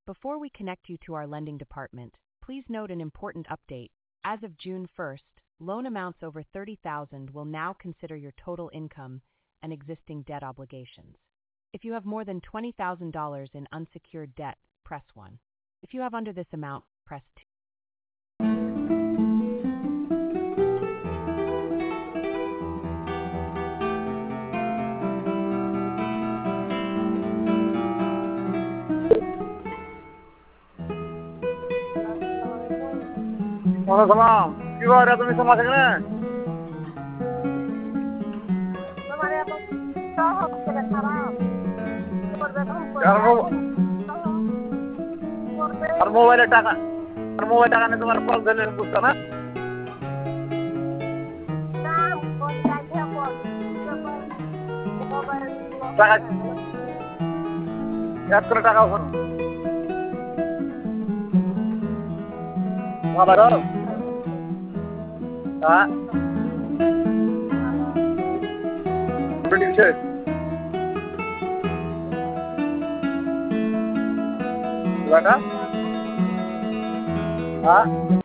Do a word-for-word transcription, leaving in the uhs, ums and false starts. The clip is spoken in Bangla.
Before we connect you to our lending department, please note an important update. As of June first, loan amounts over thirty thousand dollars will now consider your total income and existing debt obligations. If you have more than twenty thousand dollars in unsecured debt, press one. If you have under this amount, press two. ওয়ালাইকুম কি বারে তুমি সময় থাকে না তোমার এত সব হচ্ছে খারাপ করবে তখন করবে আর মোবাইলে টাকা আর মোবাইল টাকা নিয়ে তোমার কল দিলে বুঝছো না না কোন জায়গায় বল মোবাইল টাকা এক করে টাকা ওখানে বাবা রো হ্যাঁ প্রডিউসার বাটা হ্যাঁ